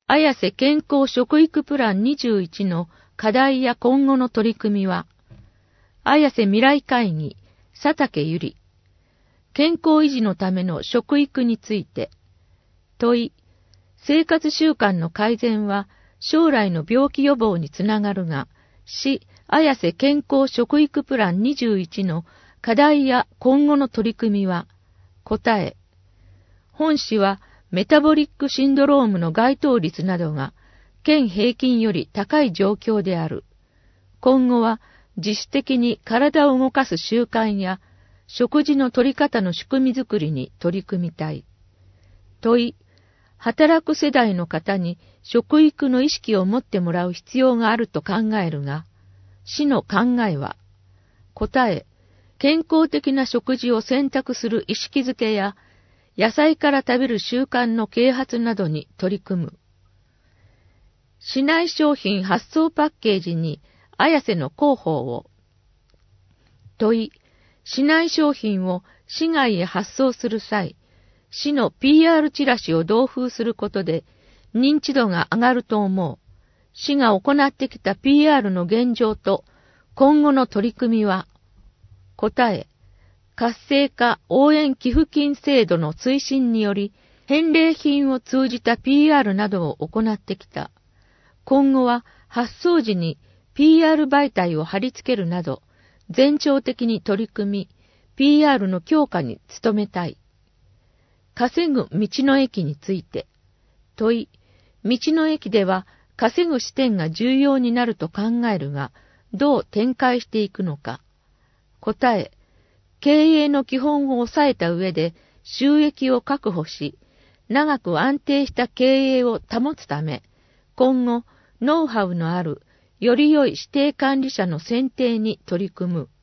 綾瀬健康食育プラン21の課題や今後の取り組みは、綾瀬未来会議、佐竹ゆり。健康維持のための食育について。問い、生活習慣の改善は将来の病気予防につながるが、市綾瀬健康食育プラン21の課題や今後の取り組みは、答え。本市はメタボリックシンドロームの該当率などが県平均より高い状況である。今後は自主的に体を動かす習慣や食事の取り方の仕組みづくりに取り組みたい。問い、働く世代の方に食育の意識を持ってもらう必要があると考えるが、市の考えは、答え、健康的な食事を選択する意識づけや、野菜から食べる習慣の啓発などに取り組む。市内商品発送パッケージに綾瀬の広報を。問い、市内商品を市外へ発送する際、市の PR チラシを同封することで認知度が上がると思う。市が行ってきた PR の現状と今後の取り組みは、答え、活性化応援寄付金制度の推進により、返礼品を通じた PR などを行ってきた。今後は発送時に PR 媒体を貼り付けるなど、全庁的に取り組み、PR の強化に努めたい。稼ぐ道の駅について。問い、道の駅では稼ぐ視点が重要になると考えるが、どう展開していくのか。答え、経営の基本を抑えた上で収益を確保し、長く安定した経営を保つため、今後、ノウハウのある、より良い指定管理者の選定に取り組む。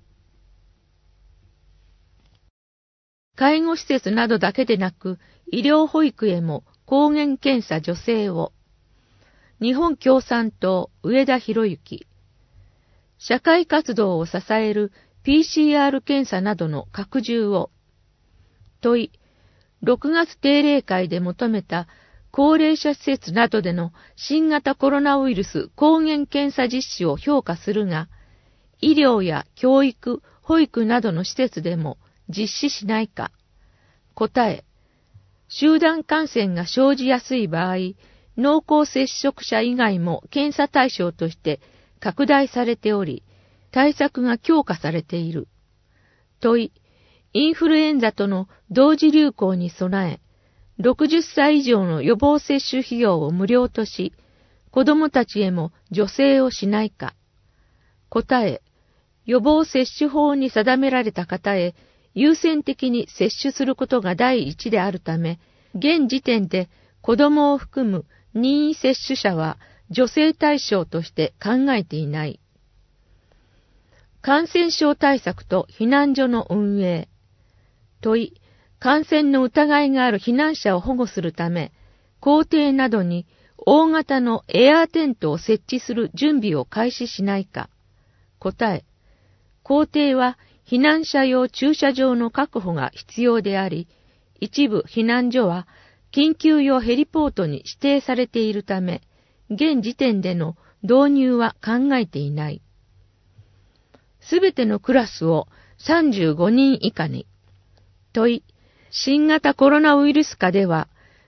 介護施設などだけでなく、医療保育へも抗原検査助成を。日本共産党上田博之。社会活動を支えるPCR 検査などの拡充を。問い、6月定例会で求めた高齢者施設などでの新型コロナウイルス抗原検査実施を評価するが、医療や教育、保育などの施設でも実施しないか。答え、集団感染が生じやすい場合、濃厚接触者以外も検査対象として拡大されており、対策が強化されている。問い、インフルエンザとの同時流行に備え、60歳以上の予防接種費用を無料とし、子どもたちへも助成をしないか。答え、予防接種法に定められた方へ優先的に接種することが第一であるため、現時点で子どもを含む任意接種者は助成対象として考えていない。感染症対策と避難所の運営。問い、感染の疑いがある避難者を保護するため、校庭などに大型のエアーテントを設置する準備を開始しないか。答え、校庭は避難者用駐車場の確保が必要であり、一部避難所は緊急用ヘリポートに指定されているため、現時点での導入は考えていない。すべてのクラスを35人以下に。問い、新型コロナウイルス下では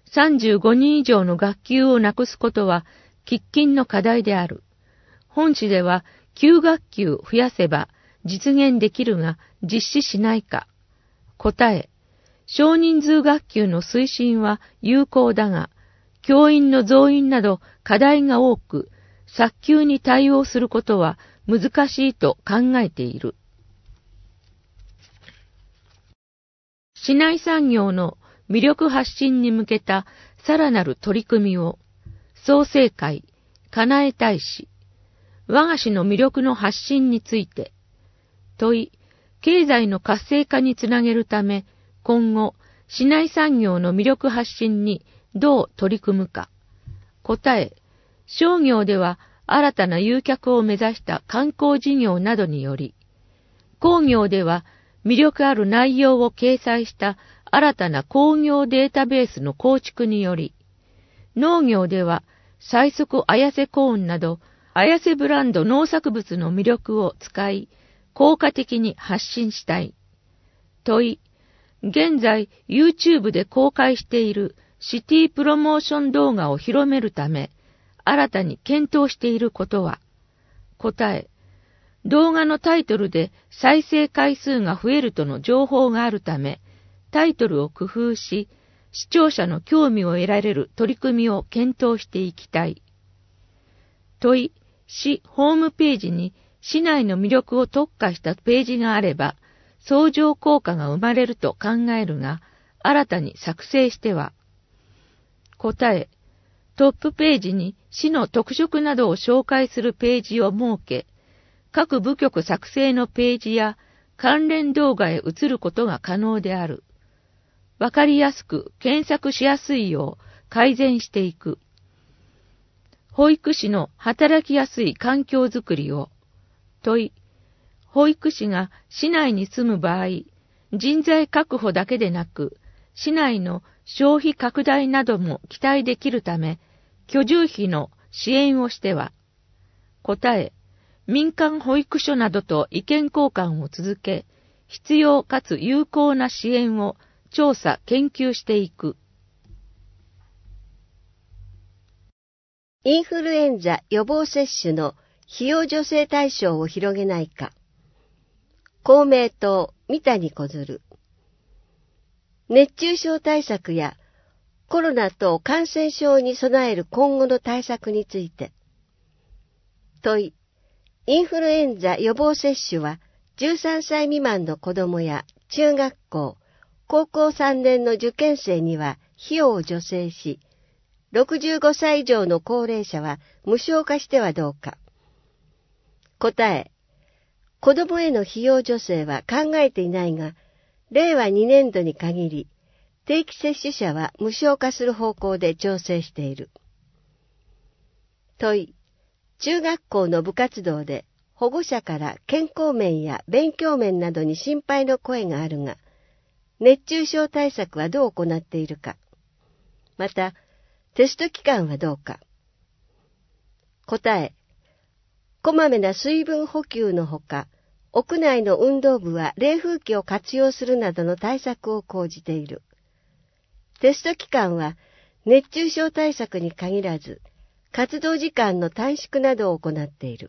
35人以上の学級をなくすことは喫緊の課題である。本市では9学級増やせば実現できるが実施しないか。答え、少人数学級の推進は有効だが、教員の増員など課題が多く、早急に対応することは難しいと考えている。市内産業の魅力発信に向けたさらなる取り組みを、創成会、かなえ大使、我が市の魅力の発信について、問い、経済の活性化につなげるため、今後、市内産業の魅力発信にどう取り組むか。答え、商業では新たな誘客を目指した観光事業などにより、工業では魅力ある内容を掲載した新たな工業データベースの構築により、 農業では、最速綾瀬コーンなど、綾瀬ブランド農作物の魅力を使い、効果的に発信したい。問い、現在 YouTube で公開しているシティプロモーション動画を広めるため、新たに検討していることは、答え、動画のタイトルで再生回数が増えるとの情報があるため、タイトルを工夫し、視聴者の興味を得られる取り組みを検討していきたい。問い、市ホームページに市内の魅力を特化したページがあれば、相乗効果が生まれると考えるが、新たに作成しては。答え、トップページに市の特色などを紹介するページを設け、各部局作成のページや関連動画へ移ることが可能である。わかりやすく検索しやすいよう改善していく。保育士の働きやすい環境づくりを。問い、保育士が市内に住む場合、人材確保だけでなく、市内の消費拡大なども期待できるため、居住費の支援をしては。答え、民間保育所などと意見交換を続け、必要かつ有効な支援を調査・研究していく。 インフルエンザ予防接種の費用助成対象を広げないか。公明党、三谷小鶴。熱中症対策やコロナ等感染症に備える今後の対策について。問い、インフルエンザ予防接種は13歳未満の子どもや中学校、高校3年の受験生には費用を助成し、65歳以上の高齢者は無償化してはどうか。答え、子どもへの費用助成は考えていないが、令和2年度に限り、定期接種者は無償化する方向で調整している。問い、中学校の部活動で保護者から健康面や勉強面などに心配の声があるが、熱中症対策はどう行っているか。また、テスト期間はどうか。答え、こまめな水分補給のほか、屋内の運動部は冷風機を活用するなどの対策を講じている。テスト期間は熱中症対策に限らず、活動時間の短縮などを行っている。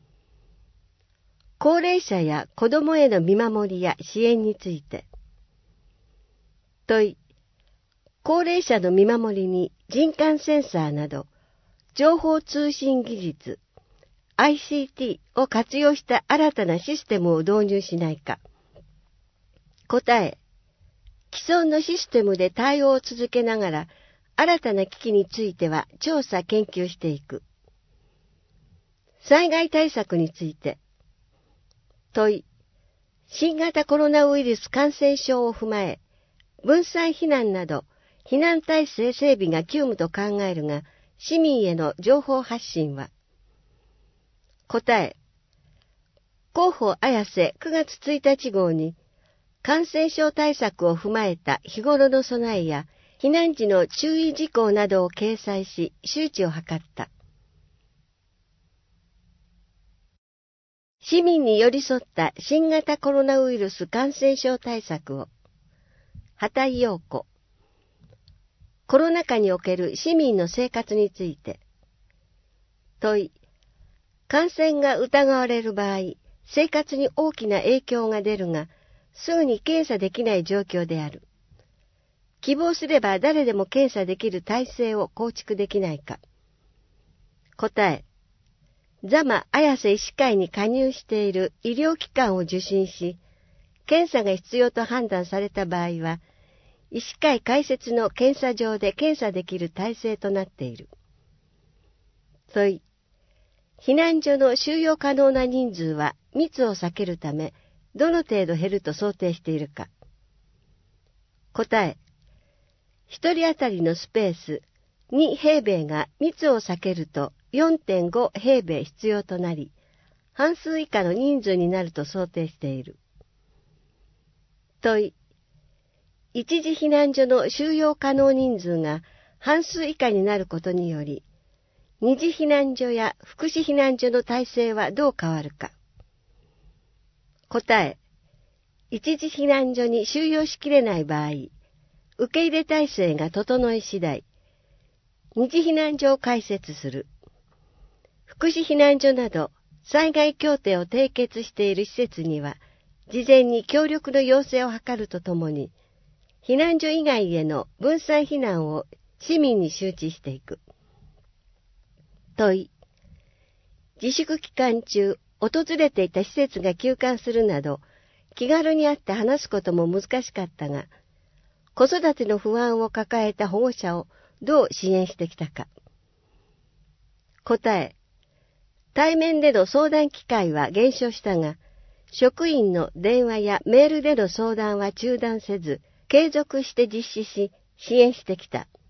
高齢者や子どもへの見守りや支援について。問い、高齢者の見守りに人感センサーなど、情報通信技術、ICT を活用した新たなシステムを導入しないか。答え、既存のシステムで対応を続けながら、新たな機器については調査研究していく。災害対策について。問い、新型コロナウイルス感染症を踏まえ、分散避難など、避難体制整備が急務と考えるが、市民への情報発信は。答え、広報綾瀬9月1日号に、感染症対策を踏まえた日頃の備えや、避難時の注意事項などを掲載し、周知を図った。市民に寄り添った新型コロナウイルス感染症対策を。畑井陽子。コロナ禍における市民の生活について。問い、感染が疑われる場合、生活に大きな影響が出るが、すぐに検査できない状況である。希望すれば誰でも検査できる体制を構築できないか。答え、座間綾瀬医師会に加入している医療機関を受診し、検査が必要と判断された場合は、医師会開設の検査場で検査できる体制となっている。問い、避難所の収容可能な人数は密を避けるため、どの程度減ると想定しているか。答え、一人当たりのスペース2平米が密を避けると 4.5 平米必要となり、半数以下の人数になると想定している。問い、一時避難所の収容可能人数が半数以下になることにより、二次避難所や福祉避難所の体制はどう変わるか。答え、一次避難所に収容しきれない場合、受け入れ体制が整い次第、二次避難所を開設する。福祉避難所など災害協定を締結している施設には、事前に協力の要請を図るとともに、避難所以外への分散避難を市民に周知していく。問い。自粛期間中、訪れていた施設が休館するなど、気軽に会って話すことも難しかったが、子育ての不安を抱えた保護者をどう支援してきたか。答え。対面での相談機会は減少したが、職員の電話やメールでの相談は中断せず、継続して実施し、支援してきた。